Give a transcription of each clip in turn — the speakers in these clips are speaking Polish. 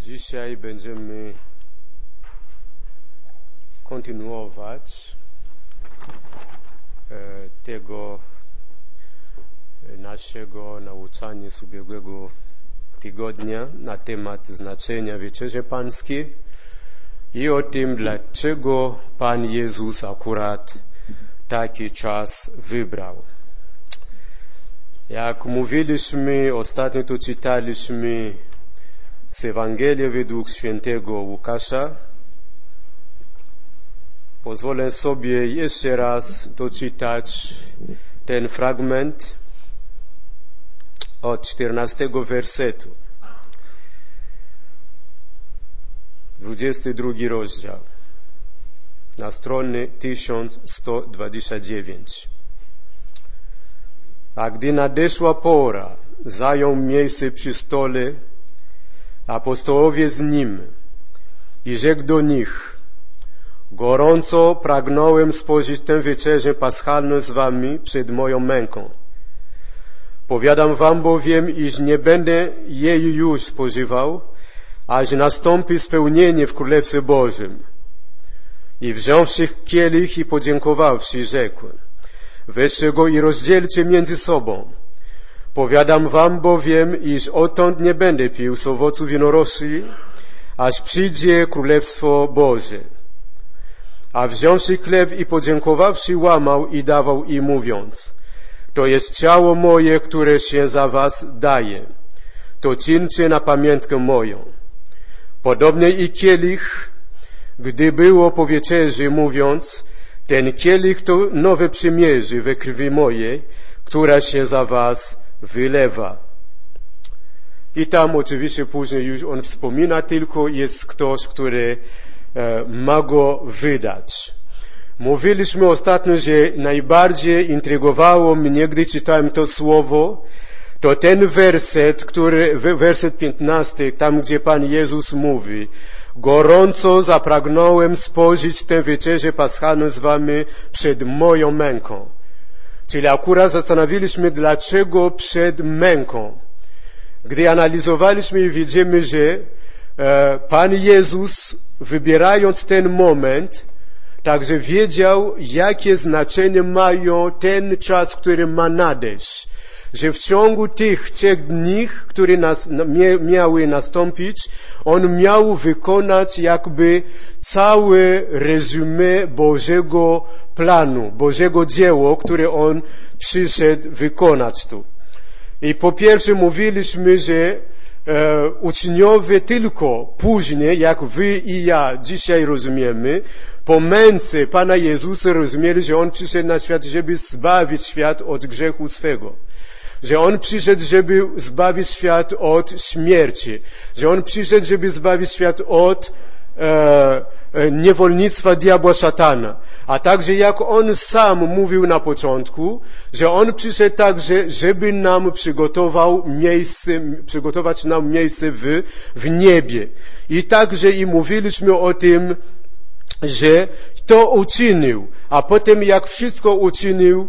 Dzisiaj będziemy kontynuować tego naszego nauczania z ubiegłego tygodnia na temat znaczenia Wieczerzy Pańskiej i o tym, dlaczego Pan Jezus akurat taki czas wybrał. Jak mówiliśmy, ostatnio to czytaliśmy z Ewangelii według świętego Łukasza. Pozwolę sobie jeszcze raz doczytać ten fragment od 14 wersetu. 22 rozdział na stronie 1129. A gdy nadeszła pora, zajął miejsce przy stole, apostołowie z nim i rzekł do nich: gorąco pragnąłem spożyć tę wieczerzę paschalną z wami przed moją męką. Powiadam wam bowiem, iż nie będę jej już spożywał, aż nastąpi spełnienie w Królestwie Bożym. I wziąwszy kielich i podziękowawszy, rzekł: weźcie go i rozdzielcie między sobą. Powiadam wam bowiem, iż odtąd nie będę pił z owocu winorośli, aż przyjdzie Królestwo Boże. A wziąwszy chleb i podziękowawszy, łamał i dawał im, mówiąc: to jest ciało moje, które się za was daje. To czyńcie na pamiątkę moją. Podobnie i kielich, gdy było po wieczerzy, mówiąc: ten kielich to nowe przymierze we krwi mojej, która się za was wylewa. I tam oczywiście później już on wspomina, tylko jest ktoś, który ma go wydać. Mówiliśmy ostatnio, że najbardziej intrygowało mnie, gdy czytałem to słowo, to ten werset 15, tam gdzie Pan Jezus mówi: gorąco zapragnąłem spożyć tę wieczerzę paschalną z wami przed moją męką. Czyli akurat zastanowiliśmy, dlaczego przed męką. Gdy analizowaliśmy i widzimy, że Pan Jezus, wybierając ten moment, także wiedział, jakie znaczenie mają ten czas, który ma nadejść. Że w ciągu tych 3 dni, które miały nastąpić, on miał wykonać jakby całe resume Bożego planu, Bożego dzieła, które on przyszedł wykonać tu. I po pierwsze mówiliśmy, że uczniowie tylko później, jak wy i ja dzisiaj rozumiemy, po męce Pana Jezusa rozumieli, że On przyszedł na świat, żeby zbawić świat od grzechu swego. Że On przyszedł, żeby zbawić świat od śmierci. Że On przyszedł, żeby zbawić świat od niewolnictwa diabła szatana. A także jak On sam mówił na początku, że On przyszedł także, żeby nam przygotować nam miejsce w niebie. I także i mówiliśmy o tym, że to uczynił, a potem jak wszystko uczynił,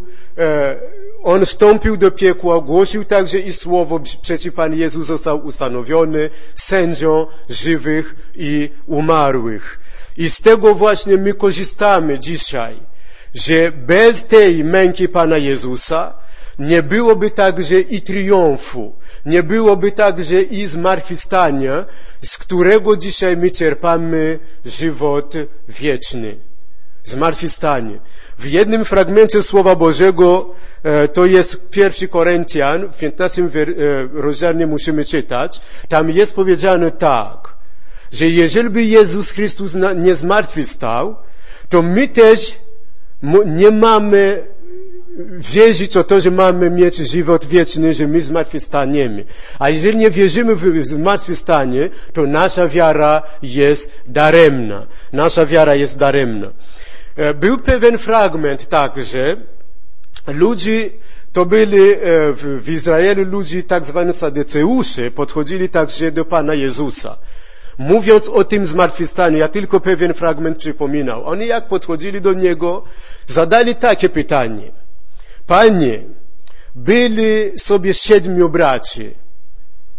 on wstąpił do piekła, głosił także i słowo, przecież Pan Jezus został ustanowiony sędzią żywych i umarłych. I z tego właśnie my korzystamy dzisiaj, że bez tej męki Pana Jezusa nie byłoby także i triumfu, nie byłoby także i zmartwychwstania, z którego dzisiaj my czerpamy żywot wieczny. Zmartwychwstanie. W jednym fragmencie Słowa Bożego, to jest 1 Koryntian, w 15 rozdziale musimy czytać, tam jest powiedziane tak, że jeżeli by Jezus Chrystus nie zmartwychwstał, to my też nie mamy wierzyć o to, że mamy mieć żywot wieczny, że my zmartwychwstaniemy. A jeżeli nie wierzymy w zmartwychwstanie, to nasza wiara jest daremna. Nasza wiara jest daremna. Był pewien fragment także, ludzie, to byli w Izraelu ludzie tak zwani sadyceusze, podchodzili także do Pana Jezusa. Mówiąc o tym zmartwychwstaniu, ja tylko pewien fragment przypominał. Oni jak podchodzili do Niego, zadali takie pytanie: Panie, byli sobie 7 braci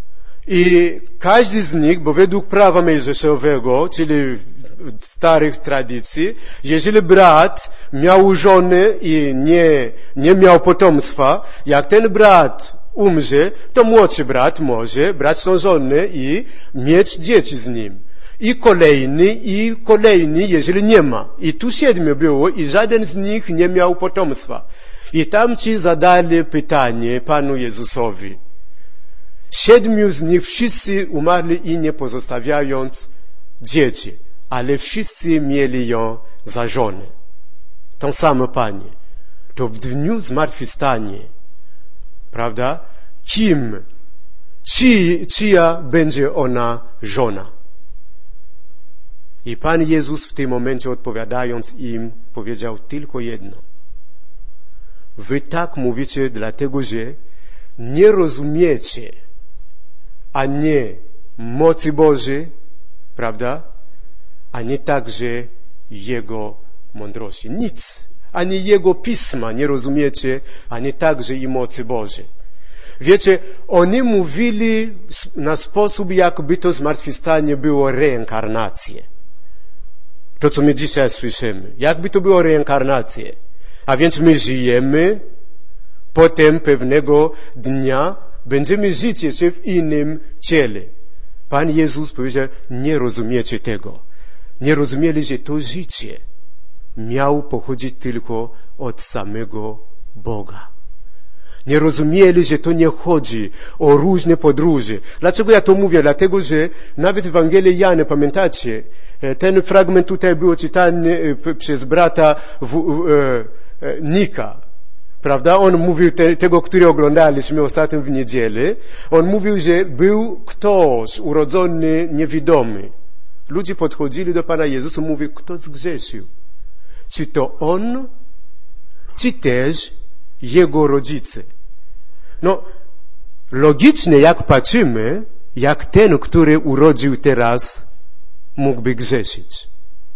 I każdy z nich, bo według prawa mojżeszowego, czyli starych tradycji, jeżeli brat miał żonę i nie miał potomstwa, jak ten brat umrze, to młodszy brat może brać tą żonę i mieć dzieci z nim. I kolejny, jeżeli nie ma. I tu 7 było i żaden z nich nie miał potomstwa. I tamci zadali pytanie Panu Jezusowi. 7 z nich wszyscy umarli i nie pozostawiając dzieci, ale wszyscy mieli ją za żonę. Tą samą Panie. To w dniu zmartwychwstania, prawda? Czyja będzie ona żona? I Pan Jezus w tym momencie odpowiadając im powiedział tylko jedno. Wy tak mówicie dlatego, że nie rozumiecie ani mocy Bożej, prawda? Ani także Jego mądrości. Nic. Ani Jego Pisma nie rozumiecie, ani także i mocy Bożej. Wiecie, oni mówili na sposób, jakby to zmartwychwstanie było reinkarnację. To, co my dzisiaj słyszymy. Jakby to było reinkarnację. A więc my żyjemy, potem pewnego dnia będziemy żyć jeszcze w innym ciele. Pan Jezus powiedział, nie rozumiecie tego. Nie rozumieli, że to życie miało pochodzić tylko od samego Boga. Nie rozumieli, że to nie chodzi o różne podróże. Dlaczego ja to mówię? Dlatego, że nawet w Ewangelii Jana, pamiętacie, ten fragment tutaj był czytany przez brata Nika. Prawda? On mówił, tego, który oglądaliśmy ostatnio w niedzielę, on mówił, że był ktoś urodzony niewidomy. Ludzie podchodzili do Pana Jezusa i mówili, kto zgrzeszył? Czy to on, czy też jego rodzice? No, logicznie jak patrzymy, jak ten, który urodził teraz, mógłby grzeszyć.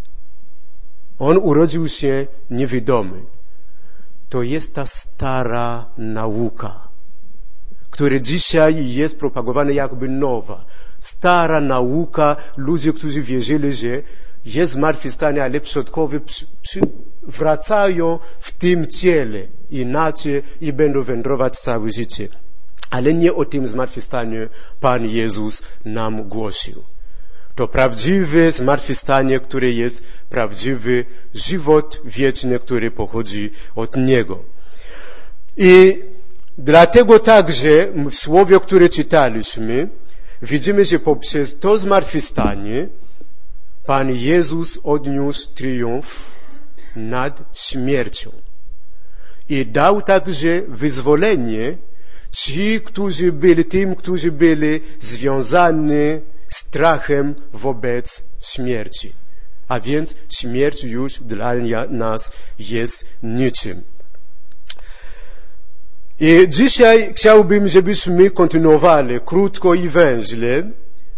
On urodził się niewidomy. To jest ta stara nauka, która dzisiaj jest propagowana jakby nowa. Stara nauka, ludzie, którzy wierzyli, że jest zmartwychwstanie, ale przodkowie wracają w tym ciele inaczej i będą wędrować całe życie. Ale nie o tym zmartwychwstaniu Pan Jezus nam głosił. To prawdziwe zmartwychwstanie, które jest prawdziwy żywot wieczny, który pochodzi od Niego. I dlatego także w słowie, które czytaliśmy, widzimy, że poprzez to zmartwychwstanie Pan Jezus odniósł triumf nad śmiercią. I dał także wyzwolenie tym, którzy byli związani strachem wobec śmierci. A więc śmierć już dla nas jest niczym. I dzisiaj chciałbym, żebyśmy kontynuowali krótko i węźle,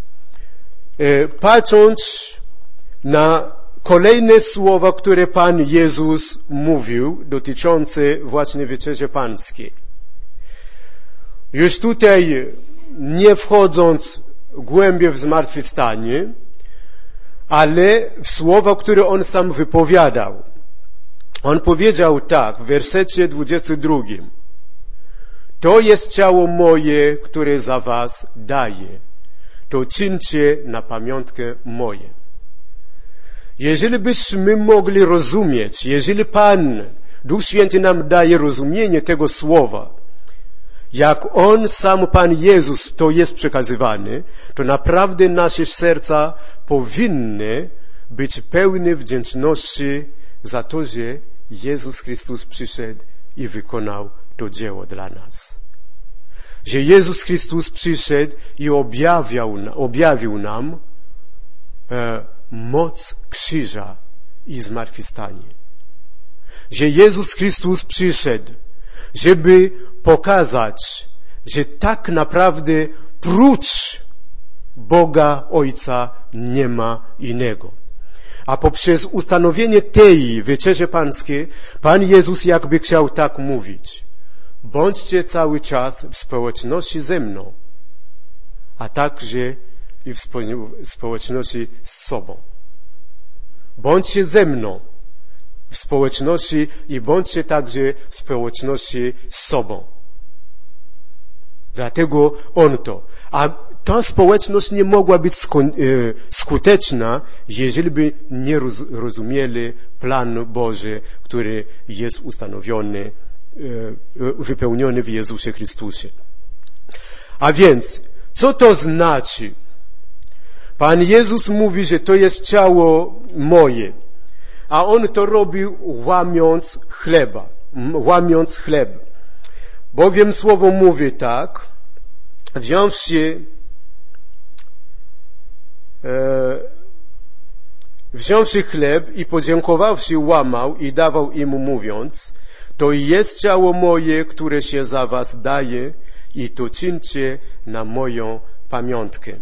patrząc na kolejne słowa, które Pan Jezus mówił, dotyczące właśnie Wieczerzy Pańskiej. Już tutaj, nie wchodząc głębiej w zmartwychwstanie, ale w słowa, które On sam wypowiadał. On powiedział tak, w wersecie 22. To jest ciało moje, które za was daję. To czyńcie na pamiątkę moje. Jeżeli byśmy mogli rozumieć, jeżeli Pan, Duch Święty nam daje rozumienie tego słowa, jak On sam, Pan Jezus, to jest przekazywany, to naprawdę nasze serca powinny być pełne wdzięczności za to, że Jezus Chrystus przyszedł i wykonał to dzieło dla nas. Że Jezus Chrystus przyszedł i objawił nam moc krzyża i zmartwychwstanie. Że Jezus Chrystus przyszedł, żeby pokazać, że tak naprawdę prócz Boga Ojca nie ma innego. A poprzez ustanowienie tej Wieczerzy Pańskiej, Pan Jezus jakby chciał tak mówić. Bądźcie cały czas w społeczności ze mną, a także i w społeczności z sobą. Bądźcie ze mną w społeczności i bądźcie także w społeczności z sobą. Dlatego on to. A ta społeczność nie mogła być skuteczna, jeżeli by nie rozumieli plan Boży, który jest ustanowiony, wypełniony w Jezusie Chrystusie. A więc, co to znaczy? Pan Jezus mówi, że to jest ciało moje, a On to robił łamiąc chleb. Bowiem słowo mówi tak, wziąwszy chleb i podziękowawszy łamał i dawał im mówiąc, to jest ciało moje, które się za was daje i to czyńcie na moją pamiątkę.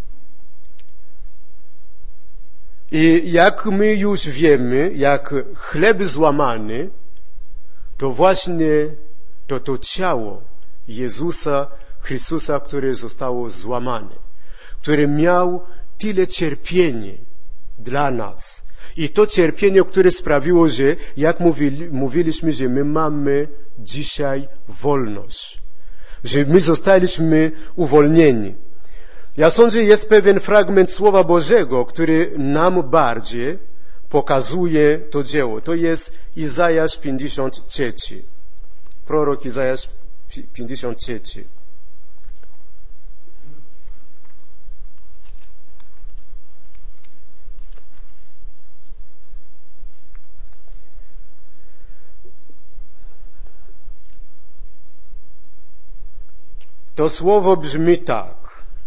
I jak my już wiemy, jak chleb złamany, to właśnie to ciało Jezusa Chrystusa, które zostało złamane, który miał tyle cierpienia dla nas. I to cierpienie, które sprawiło, że jak mówiliśmy, że my mamy dzisiaj wolność, że my zostaliśmy uwolnieni. Ja sądzę, że jest pewien fragment Słowa Bożego, który nam bardziej pokazuje to dzieło. To jest Izajasz 53. Prorok Izajasz 53. To słowo brzmi tak.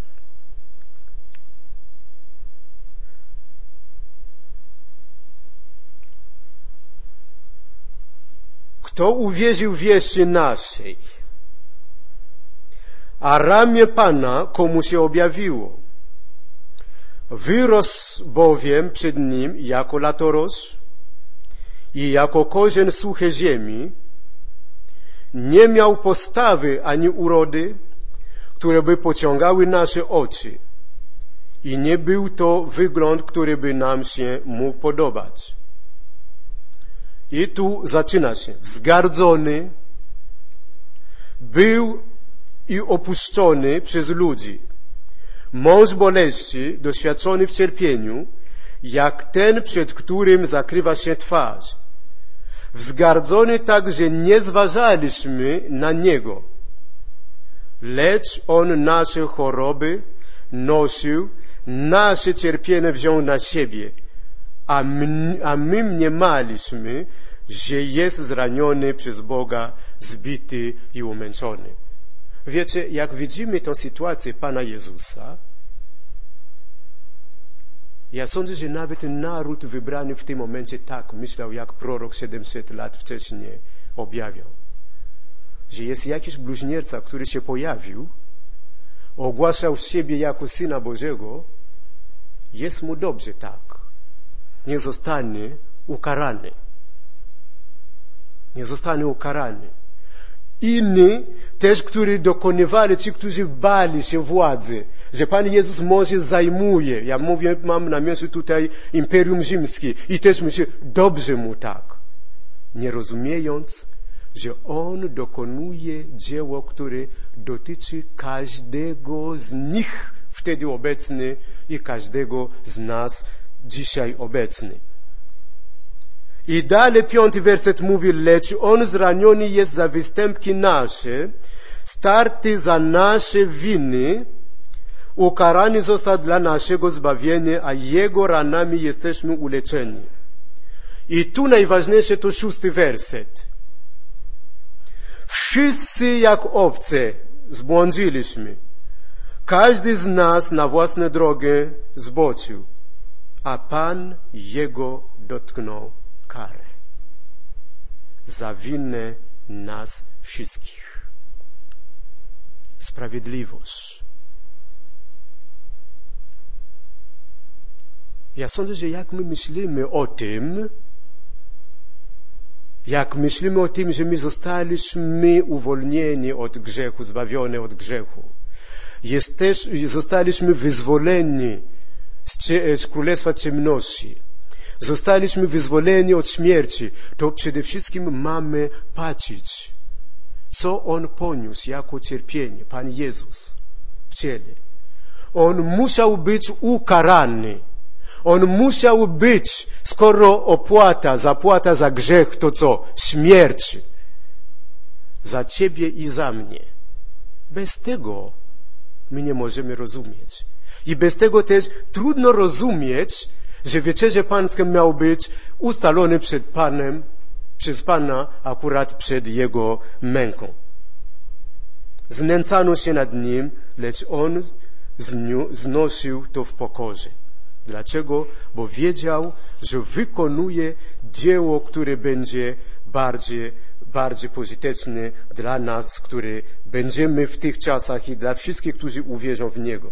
Kto uwierzył wieści naszej, a ramię Pana komu się objawiło. Wyrósł bowiem przed nim jako latorośl i jako korzeń suchej ziemi, nie miał postawy ani urody, które by pociągały nasze oczy i nie był to wygląd, który by nam się mógł podobać. I tu zaczyna się. Wzgardzony był i opuszczony przez ludzi. Mąż boleści, doświadczony w cierpieniu, jak ten, przed którym zakrywa się twarz. Wzgardzony tak, że nie zważaliśmy na niego. Lecz on nasze choroby nosił, nasze cierpienie wziął na siebie. A my mniemaliśmy, że jest zraniony przez Boga, zbity i umęczony. Wiecie, jak widzimy tę sytuację Pana Jezusa, ja sądzę, że nawet naród wybrany w tym momencie tak myślał, jak prorok 700 lat wcześniej objawiał. Że jest jakiś bluźnierca, który się pojawił, ogłaszał siebie jako Syna Bożego, jest mu dobrze tak. Nie zostanie ukarany. Nie zostanie ukarany. Inni też, którzy dokonywali, ci, którzy bali się władzy, że Pan Jezus może zajmuje. Ja mówię, mam na myśli tutaj Imperium Rzymskie i też myślę, dobrze mu tak. Nie rozumiejąc, że On dokonuje dzieło, które dotyczy każdego z nich wtedy obecny i każdego z nas dzisiaj obecny. I dalej 5 werset mówi, lecz On zraniony jest za występki nasze, starty za nasze winy, ukarany został dla naszego zbawienia, a Jego ranami jesteśmy uleczeni. I tu najważniejsze to 6 werset. Wszyscy jak owce zbłądziliśmy. Każdy z nas na własną drogę zboczył, a Pan Jego dotknął karę za winę nas wszystkich. Sprawiedliwość. Ja sądzę, że jak my myślimy o tym, że my zostaliśmy uwolnieni od grzechu, zbawieni od grzechu, zostaliśmy wyzwoleni z Królestwa Ciemności, zostaliśmy wyzwoleni od śmierci, to przede wszystkim mamy patrzeć, co On poniósł jako cierpienie, Pan Jezus w ciele. On musiał być ukarany. On musiał być, skoro zapłata za grzech to co? Śmierć. Za ciebie i za mnie. Bez tego my nie możemy rozumieć. I bez tego też trudno rozumieć, że wieczerze pańskie miał być ustalone przed Panem, przez Pana akurat przed Jego męką. Znęcano się nad Nim, lecz On znosił to w pokorze. Dlaczego? Bo wiedział, że wykonuje dzieło, które będzie bardziej pożyteczne dla nas, które będziemy w tych czasach i dla wszystkich, którzy uwierzą w Niego.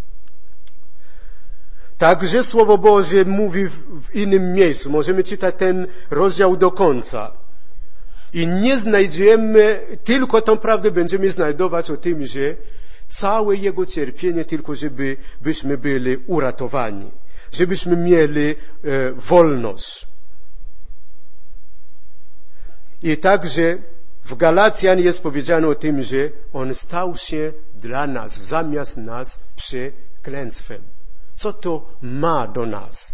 Także Słowo Boże mówi w innym miejscu. Możemy czytać ten rozdział do końca. I nie znajdziemy, tylko tą prawdę będziemy znajdować o tym, że całe Jego cierpienie, tylko żebyśmy byli uratowani, żebyśmy mieli wolność. I także w Galacjan jest powiedziane o tym, że On stał się dla nas, zamiast nas, przekleństwem. Co to ma do nas?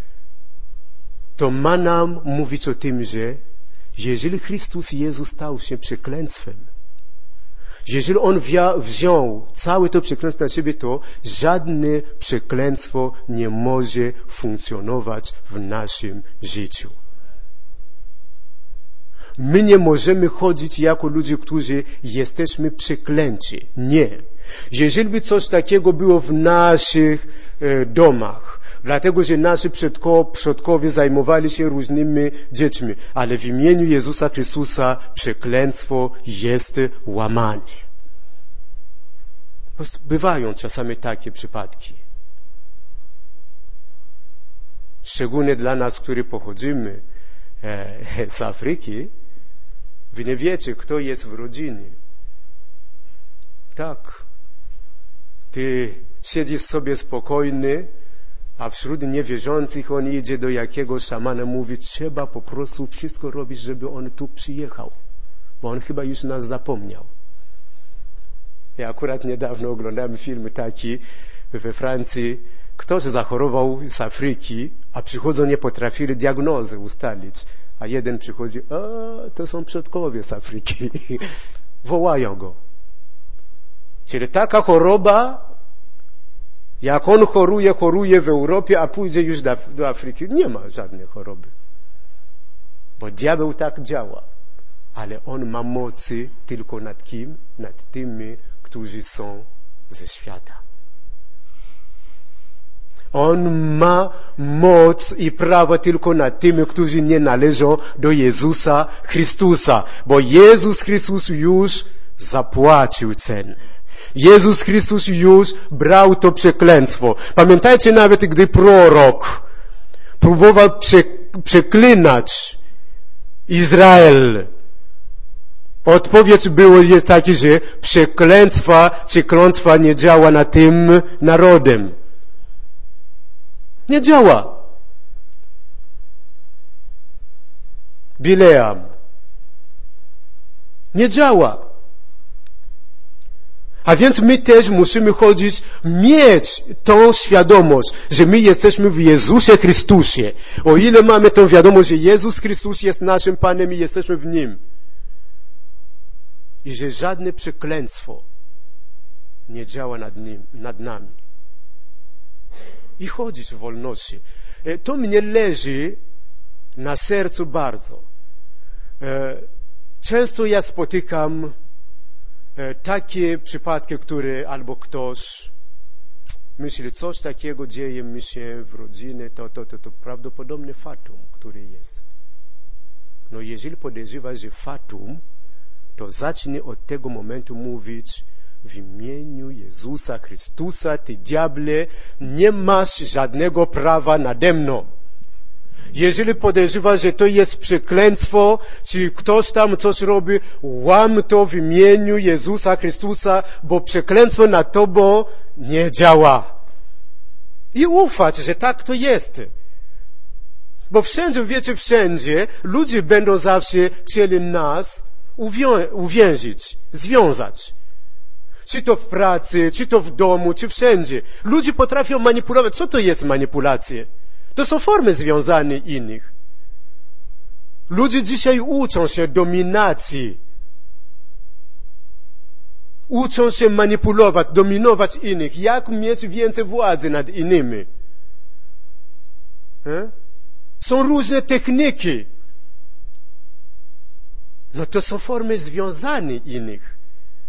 To ma nam mówić o tym, że jeżeli Chrystus Jezus stał się przekleństwem, jeżeli On wziął całe to przekleństwo na siebie, to żadne przekleństwo nie może funkcjonować w naszym życiu. My nie możemy chodzić jako ludzie, którzy jesteśmy przeklęci. Nie. Jeżeli by coś takiego było w naszych domach, dlatego że nasi przodkowie zajmowali się różnymi dziećmi, ale w imieniu Jezusa Chrystusa przekleństwo jest łamane. Bywają czasami takie przypadki. Szczególnie dla nas, którzy pochodzimy z Afryki, wy nie wiecie, kto jest w rodzinie. Tak. Ty siedzisz sobie spokojny, a wśród niewierzących on idzie do jakiegoś szamana, mówi, trzeba po prostu wszystko robić, żeby on tu przyjechał, bo on chyba już nas zapomniał. Ja akurat niedawno oglądałem film taki we Francji, ktoś zachorował z Afryki, a przychodzą, nie potrafili diagnozy ustalić, a jeden przychodzi, to są przodkowie z Afryki. Wołają go. Czyli taka choroba, jak on choruje w Europie, a pójdzie już do Afryki, nie ma żadnej choroby. Bo diabeł tak działa. Ale on ma mocy tylko nad kim? Nad tymi, którzy są ze świata. On ma moc i prawo tylko nad tymi, którzy nie należą do Jezusa Chrystusa. Bo Jezus Chrystus już zapłacił cenę. Jezus Chrystus już brał to przekleństwo. Pamiętajcie, nawet gdy prorok próbował przeklinać Izrael, odpowiedź jest taka, że przekleństwa czy klątwa nie działa na tym narodem. Nie działa. Bileam. Nie działa. A więc my też musimy mieć tą świadomość, że my jesteśmy w Jezusie Chrystusie. O ile mamy tą wiadomość, że Jezus Chrystus jest naszym Panem i jesteśmy w Nim. I że żadne przekleństwo nie działa nad nami. I chodzić w wolności. To mnie leży na sercu bardzo. Często ja spotykam takie przypadki, które albo ktoś myśli, coś takiego dzieje mi się w rodzinie, to prawdopodobnie fatum, który jest. No jeżeli podejrzewasz, że fatum, to zacznij od tego momentu mówić, w imieniu Jezusa Chrystusa, ty diable, nie masz żadnego prawa nade mną. Jeżeli podejrzewasz, że to jest przekleństwo, czy ktoś tam coś robi, łam to w imieniu Jezusa Chrystusa, bo przekleństwo nad tobą nie działa. I ufać, że tak to jest. Bo wszędzie, wiecie, wszędzie ludzie będą zawsze chcieli nas uwięzić, związać. Czy to w pracy, czy to w domu, czy wszędzie. Ludzie potrafią manipulować. Co to jest manipulacje? To są formy związania innych. Ludzie dzisiaj uczą się dominacji. Uczą się manipulować, dominować innych. Jak mieć więcej władzy nad innymi. Są różne techniki. No to są formy związania innych.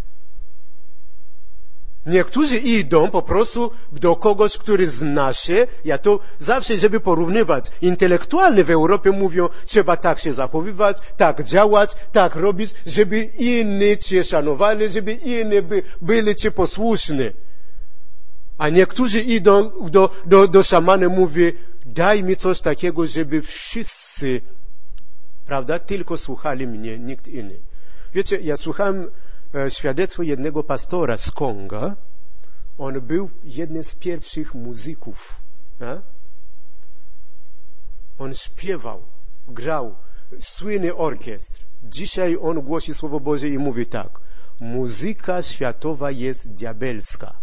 Niektórzy idą po prostu do kogoś, który zna się. Ja to zawsze, żeby porównywać. Intelektualni w Europie mówią, trzeba tak się zachowywać, tak działać, tak robić, żeby inni cię szanowali, żeby inni byli ci posłuszni. A niektórzy idą do szamana i mówią, daj mi coś takiego, żeby wszyscy, prawda, tylko słuchali mnie, nikt inny. Wiecie, ja słuchałem świadectwo jednego pastora z Konga. On był jednym z pierwszych muzyków. On śpiewał, grał, słynny orkiestr. Dzisiaj on głosi Słowo Boże i mówi tak. Muzyka światowa jest diabelska.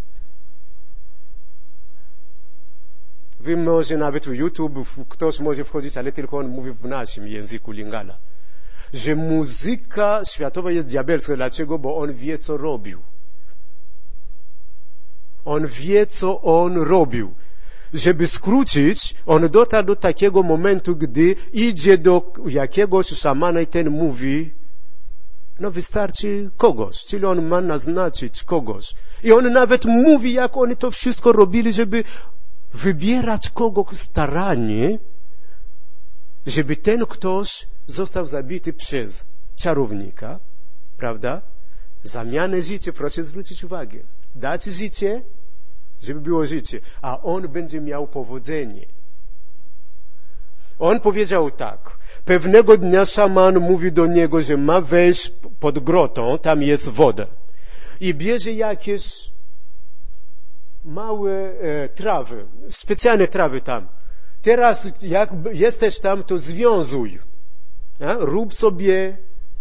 Wy może nawet w YouTube ktoś może wchodzić, ale tylko on mówi w naszym języku Lingala. Że muzyka światowa jest diabelska. Dlaczego? Bo on wie, co robił. On wie, co on robił. Żeby skrócić, on dotarł do takiego momentu, gdy idzie do jakiegoś szamana i ten mówi, no wystarczy kogoś, czyli on ma naznaczyć kogoś. I on nawet mówi, jak oni to wszystko robili, żeby wybierać kogoś starannie, żeby ten ktoś został zabity przez czarownika, prawda? Zamianę życia, proszę zwrócić uwagę. Dać życie, żeby było życie, a on będzie miał powodzenie. On powiedział tak. Pewnego dnia szaman mówi do niego, że ma wejść pod grotą, tam jest woda. I bierze jakieś małe trawy, specjalne trawy tam. Teraz jak jesteś tam, to związuj. Rób sobie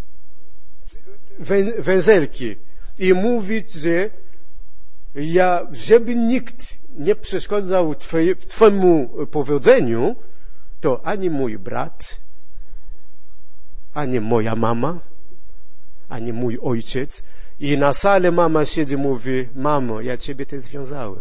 węzelki i mówić, że żeby nikt nie przeszkadzał twojemu powodzeniu, to ani mój brat, ani moja mama, ani mój ojciec. I na sali mama siedzi i mówi, mamo, ja ciebie też związałem.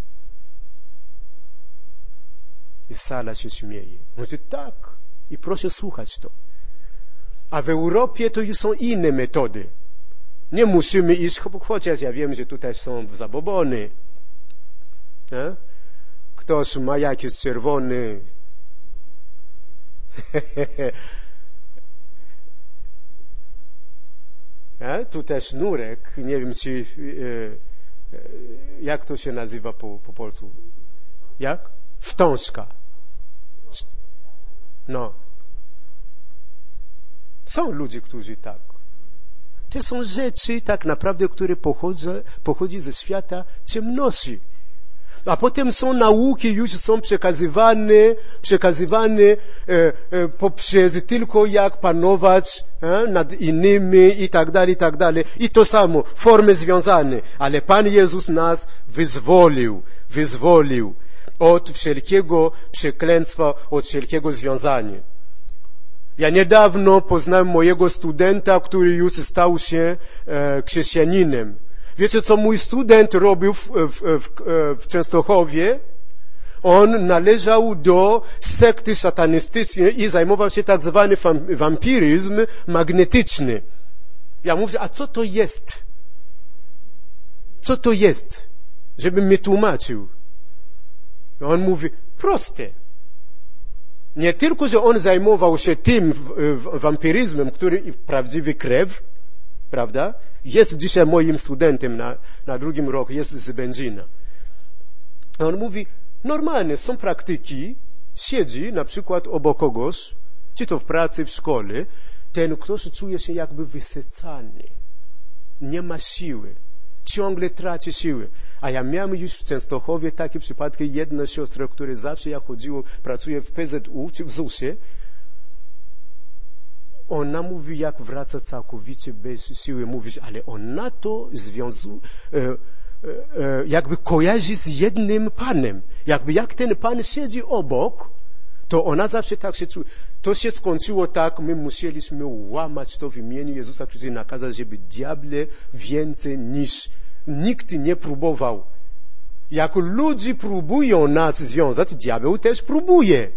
I sala się śmieje. Mówi, tak. I proszę słuchać to. A w Europie to już są inne metody. Nie musimy iść, chociaż ja wiem, że tutaj są zabobony. Ktoś ma jakiś czerwony tutaj sznurek, nie wiem czy jak to się nazywa po polsku. Jak? Wstążka. No. Są ludzie, którzy tak. To są rzeczy tak naprawdę, które pochodzi ze świata ciemności. A potem są nauki, już są przekazywane poprzez tylko jak panować nad innymi i tak dalej, i tak dalej. I to samo, formy związane. Ale Pan Jezus nas wyzwolił od wszelkiego przekleństwa, od wszelkiego związania. Ja niedawno poznałem mojego studenta, który już stał się chrześcijaninem. Wiecie, co mój student robił w Częstochowie? On należał do sekty satanistycznej i zajmował się tak zwany wampiryzm magnetyczny. Ja mówię, a co to jest? Co to jest? Żebym mi tłumaczył. On mówi, proste. Nie tylko, że on zajmował się tym wampiryzmem, który prawdziwy krew, prawda? Jest dzisiaj moim studentem na drugim roku, jest z Będzina. A on mówi, normalnie są praktyki, siedzi na przykład obok kogoś, czy to w pracy, w szkole, ten ktoś czuje się jakby wysycany, nie ma siły, ciągle traci siły. A ja miałem już w Częstochowie takie przypadki, jedna siostra, która zawsze jak chodziło, pracuje w PZU, czy w ZUS-ie, ona mówi, jak wraca całkowicie bez siły, mówisz, ale ona to jakby kojarzy z jednym panem. Jakby jak ten pan siedzi obok, to ona zawsze tak się czuje. To się skończyło tak, my musieliśmy łamać to w imieniu Jezusa Chrystusa i nakazać, żeby diable więcej niż nikt nie próbował. Jak ludzie próbują nas związać, diabeł też próbuje.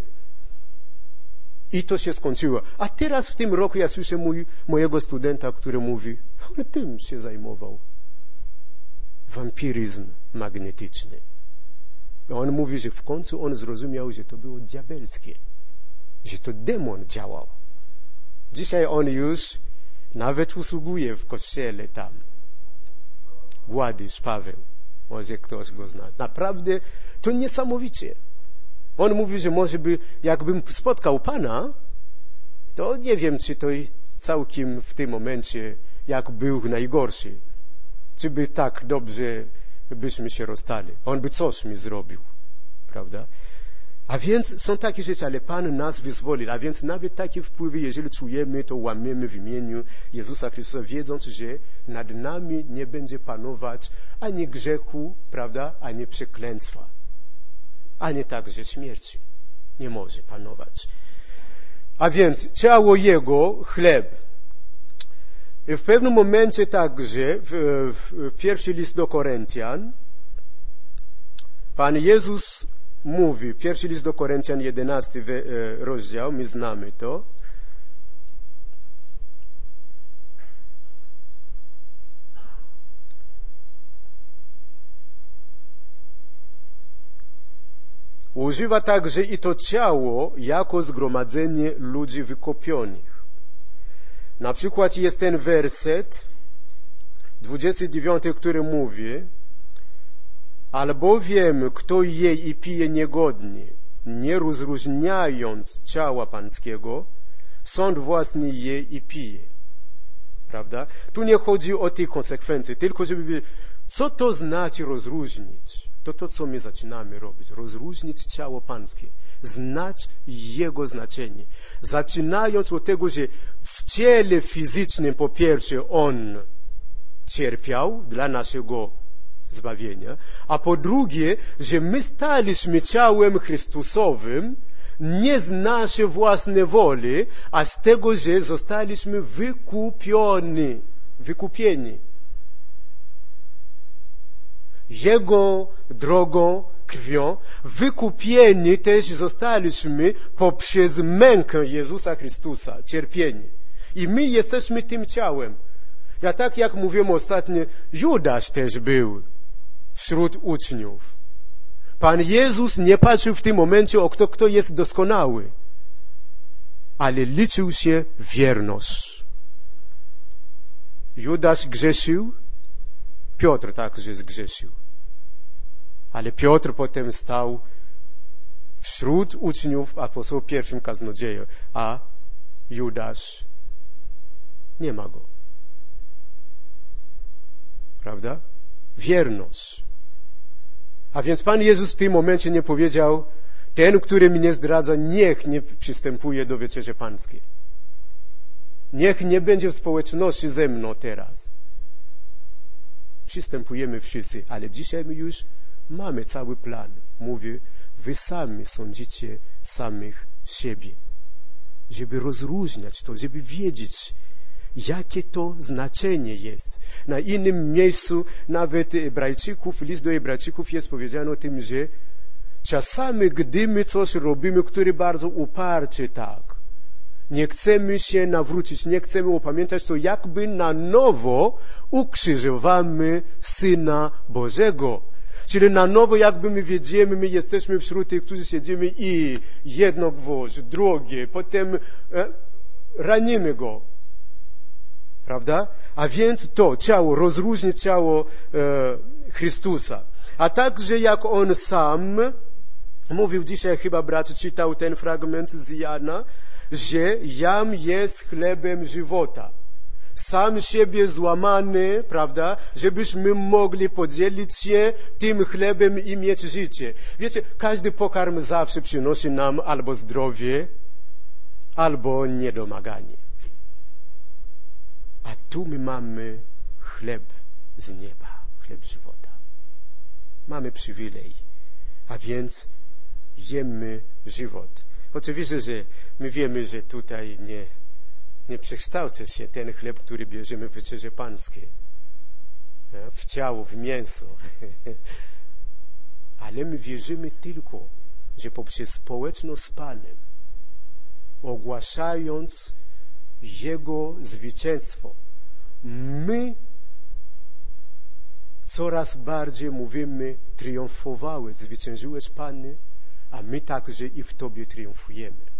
I to się skończyło. A teraz w tym roku ja słyszę mojego studenta, który mówi, on tym się zajmował. Wampiryzm magnetyczny. On mówi, że w końcu on zrozumiał, że to było diabelskie, że to demon działał. Dzisiaj on już nawet usługuje w kościele tam. Gładysz Paweł, może ktoś go zna. Naprawdę to niesamowicie. On mówi, że może by, jakbym spotkał Pana, to nie wiem, czy to całkiem w tym momencie, jak był najgorszy, czy by tak dobrze byśmy się rozstali. On by coś mi zrobił, prawda? A więc są takie rzeczy, ale Pan nas wyzwolił. A więc nawet takie wpływy, jeżeli czujemy, to łamiemy w imieniu Jezusa Chrystusa, wiedząc, że nad nami nie będzie panować ani grzechu, prawda, ani przekleństwa, ani także śmierci. Nie może panować. A więc ciało Jego, chleb. W pewnym momencie także, w pierwszy list do Koryntian, Pan Jezus mówi, pierwszy list do Koryntian, 11 rozdział, my znamy to. Używa także i to ciało jako zgromadzenie ludzi wykupionych. Na przykład jest ten werset 29, który mówi, albowiem kto je i pije niegodnie, nie rozróżniając ciała pańskiego, sąd własny je i pije. Prawda? Tu nie chodzi o te konsekwencje, tylko żeby co to znaczy rozróżnić? To, co my zaczynamy robić, rozróżnić ciało pańskie, znać jego znaczenie. Zaczynając od tego, że w ciele fizycznym po pierwsze on cierpiał dla naszego zbawienia, a po drugie, że my staliśmy ciałem Chrystusowym nie z naszej własnej woli, a z tego, że zostaliśmy wykupieni. Jego drogą, krwią, wykupieni też zostaliśmy poprzez mękę Jezusa Chrystusa, cierpienie. I my jesteśmy tym ciałem. Ja tak jak mówiłem ostatnio, Judasz też był wśród uczniów. Pan Jezus nie patrzył w tym momencie o kto jest doskonały, ale liczył się wierność. Judasz grzeszył, Piotr także zgrzeszył. Ale Piotr potem stał wśród uczniów apostołów pierwszym kaznodzieją, a Judasz nie ma go. Prawda? Wierność. A więc Pan Jezus w tym momencie nie powiedział, ten, który mnie zdradza, niech nie przystępuje do wieczerzy pańskiej. Niech nie będzie w społeczności ze mną teraz. Przystępujemy wszyscy, ale dzisiaj my już mamy cały plan. Mówię, wy sami sądzicie samych siebie. Żeby rozróżniać to, żeby wiedzieć, jakie to znaczenie jest. Na innym miejscu, nawet list do Hebrajczyków jest powiedziane o tym, że czasami, gdy my coś robimy, który bardzo uparcie tak, nie chcemy się nawrócić, nie chcemy upamiętać, to jakby na nowo ukrzyżowamy Syna Bożego. Czyli na nowo jakby my wiedziemy, my jesteśmy wśród tych, którzy siedzimy i jedno gwoźdź, drugie, potem ranimy go. Prawda? A więc to ciało, rozróżni ciało Chrystusa. A także jak On sam Mówił dzisiaj, chyba brat czytał ten fragment z Jana, że jam jest chlebem żywota. Sam siebie złamany, prawda, żebyśmy mogli podzielić się tym chlebem i mieć życie. Wiecie, każdy pokarm zawsze przynosi nam albo zdrowie, albo niedomaganie. A tu my mamy chleb z nieba, chleb żywota. Mamy przywilej, a więc jemy żywot. Oczywiście, że my wiemy, że tutaj nie przekształca się ten chleb, który bierzemy w wieczerze pańskiej, w ciało, w mięso. Ale my wierzymy tylko, że poprzez społeczność z Panem, ogłaszając Jego zwycięstwo, my coraz bardziej mówimy: triumfowałeś, zwyciężyłeś, Panie, a my także i w Tobie triumfujemy.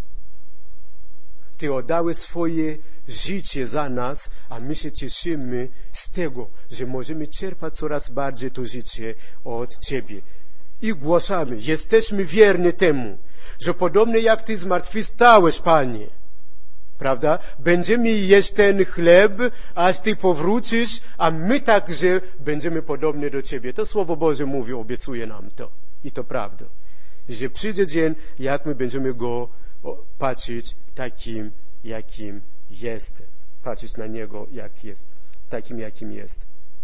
Ty oddałeś swoje życie za nas, a my się cieszymy z tego, że możemy czerpać coraz bardziej to życie od Ciebie. I głaszamy, jesteśmy wierni temu, że podobnie jak Ty zmartwychwstałeś, Panie, prawda? Będziemy jeść ten chleb, aż Ty powrócisz, a my także będziemy podobni do Ciebie. To Słowo Boże mówi, obiecuje nam to. I to prawda. Że przyjdzie dzień, jak my będziemy Go patrzeć takim, jakim jest. Patrzeć na Niego, jak jest. Takim, jakim jest.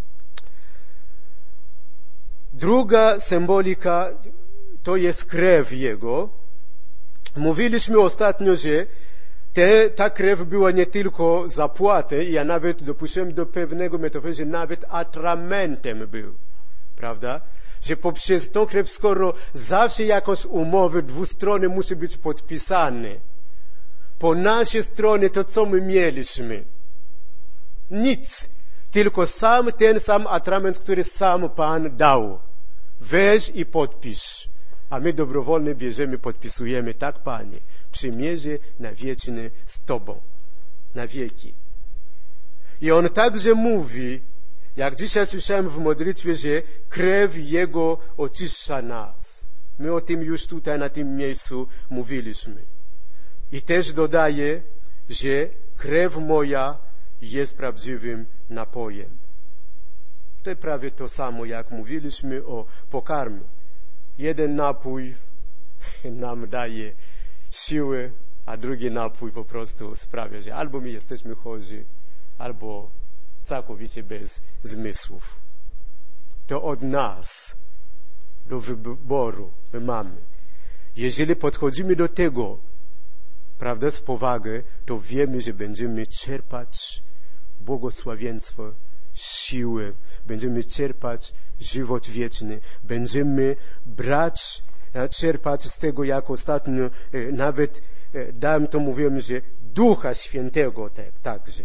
Druga symbolika to jest krew Jego. Mówiliśmy ostatnio, że ta krew była nie tylko zapłatą, ja nawet dopuszczałem do pewnego metafory, że nawet atramentem był. Prawda? Że poprzez tą krew, skoro zawsze jakąś umowy dwustronne musi być podpisane, po naszej stronie to co my mieliśmy? Nic. Tylko ten sam atrament, który sam Pan dał. Weź i podpisz. A my dobrowolnie bierzemy, podpisujemy. Tak, Panie, przymierze na wieczne z Tobą. Na wieki. I On także mówi, jak dzisiaj słyszałem w modlitwie, że krew Jego oczyszcza nas. My o tym już tutaj na tym miejscu mówiliśmy. I też dodaje, że krew moja jest prawdziwym napojem. To prawie to samo, jak mówiliśmy o pokarmie. Jeden napój nam daje siłę, a drugi napój po prostu sprawia, że albo my jesteśmy chorzy, albo całkowicie bez zmysłów. To od nas do wyboru my mamy. Jeżeli podchodzimy do tego, prawda, z powagą, to wiemy, że będziemy czerpać błogosławieństwo, siłę, będziemy czerpać żywot wieczny, będziemy czerpać z tego, jak ostatnio nawet dałem to mówiłem, że Ducha Świętego także.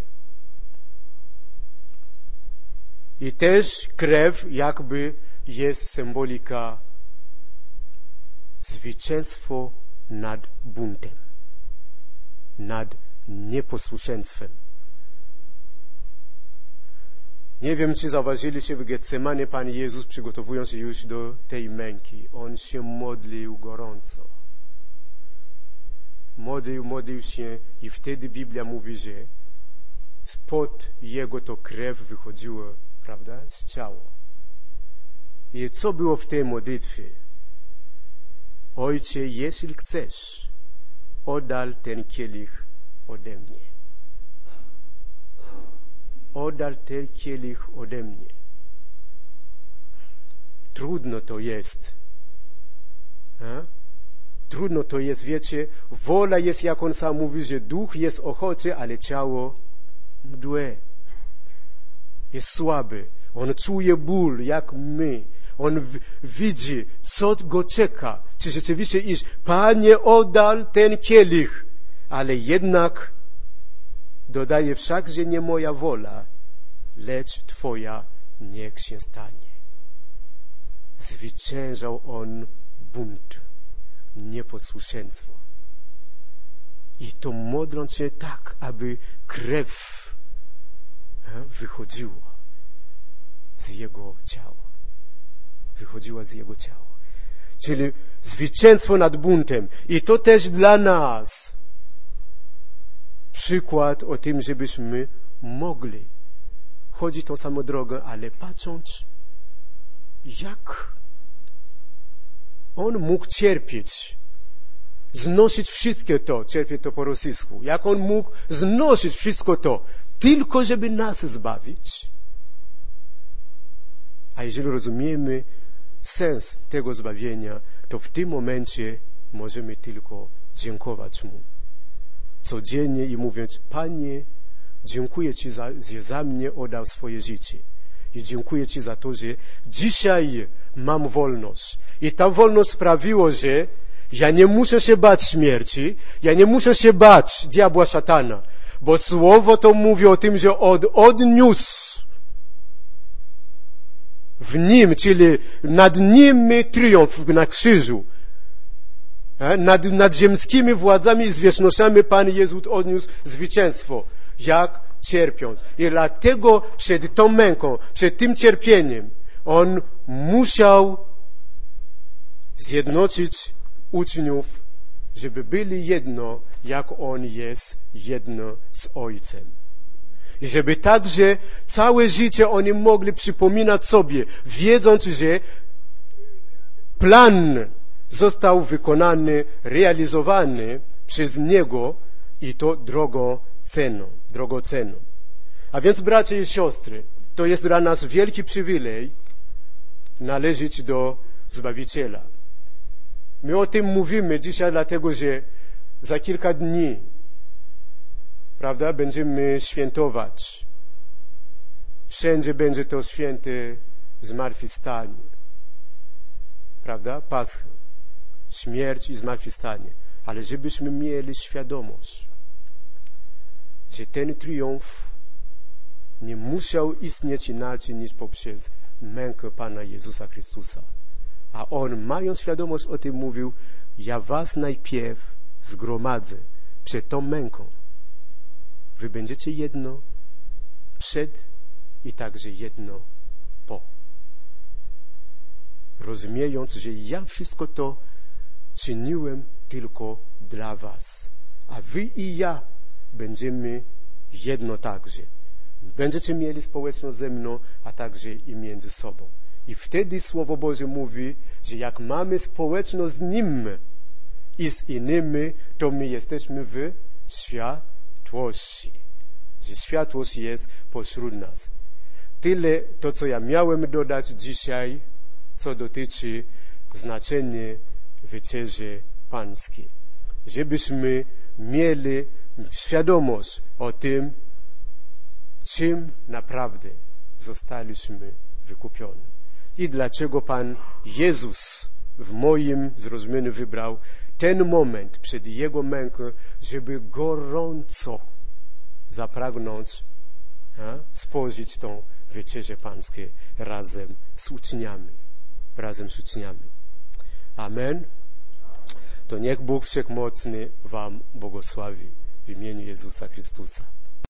I też krew jakby jest symbolika zwycięstwo nad buntem, nad nieposłuszeństwem. Nie wiem, czy zauważyliście w Getsemanie, Pan Jezus, przygotowując się już do tej męki, On się modlił gorąco. Modlił się i wtedy Biblia mówi, że spod Jego to krew wychodziła, prawda, z ciała. I co było w tej modlitwie? Ojcze, jeśli chcesz, oddal ten kielich ode mnie. Oddal ten kielich ode mnie. Trudno to jest. Trudno to jest, wiecie. Wola jest, jak On sam mówi, że duch jest ochotny, ale ciało mdłe. Jest słaby. On czuje ból, jak my. On widzi, co go czeka. Czy rzeczywiście iść, Panie, oddal ten kielich. Ale jednak dodaje, wszakże nie moja wola, lecz Twoja niech się stanie. Zwyciężał On bunt, nieposłuszeństwo. I to modląc się tak, aby krew wychodziła z Jego ciała. Wychodziła z Jego ciała. Czyli zwycięstwo nad buntem. I to też dla nas przykład o tym, żebyśmy mogli chodzić tą samą drogę, ale patrząc, jak On mógł cierpieć, znosić wszystkie to, cierpieć to po rosyjsku, jak On mógł znosić wszystko to, tylko żeby nas zbawić. A jeżeli rozumiemy sens tego zbawienia, to w tym momencie możemy tylko dziękować Mu. Codziennie i mówiąc, Panie, dziękuję Ci, że za mnie oddał swoje życie. I dziękuję Ci za to, że dzisiaj mam wolność. I ta wolność sprawiła, że ja nie muszę się bać śmierci, ja nie muszę się bać diabła, szatana, bo Słowo to mówi o tym, że odniósł w Nim, czyli nad Nim triumf na krzyżu. Nad ziemskimi władzami i zwierzchnościami Pan Jezus odniósł zwycięstwo. Jak? Cierpiąc. I dlatego przed tą męką, przed tym cierpieniem On musiał zjednoczyć uczniów, żeby byli jedno, jak On jest jedno z Ojcem. I żeby także całe życie oni mogli przypominać sobie, wiedząc, że plan został wykonany, realizowany przez Niego i to drogocenną. A więc, bracia i siostry, to jest dla nas wielki przywilej należeć do Zbawiciela. My o tym mówimy dzisiaj dlatego, że za kilka dni, prawda, będziemy świętować. Wszędzie będzie to święty zmartwychwstanie. Prawda? Paschę. Śmierć i zmartwychwstanie. Ale żebyśmy mieli świadomość, że ten triumf nie musiał istnieć inaczej niż poprzez mękę Pana Jezusa Chrystusa. A On, mając świadomość o tym, mówił, ja was najpierw zgromadzę przed tą męką. Wy będziecie jedno przed i także jedno po. Rozumiejąc, że ja wszystko to czyniłem tylko dla was. A wy i ja będziemy jedno także. Będziecie mieli społeczność ze mną, a także i między sobą. I wtedy Słowo Boże mówi, że jak mamy społeczność z Nim i z innymi, to my jesteśmy w światłości. Że światłość jest pośród nas. Tyle to, co ja miałem dodać dzisiaj, co dotyczy znaczenia Wieczerzy Pańskiej. Żebyśmy mieli świadomość o tym, czym naprawdę zostaliśmy wykupioni. I dlaczego Pan Jezus w moim zrozumieniu wybrał ten moment przed Jego męką, żeby gorąco zapragnąć spożyć tą Wieczerzę Pańską razem z uczniami. Amen. To niech Bóg Wszechmocny wam błogosławi w imieniu Jezusa Chrystusa.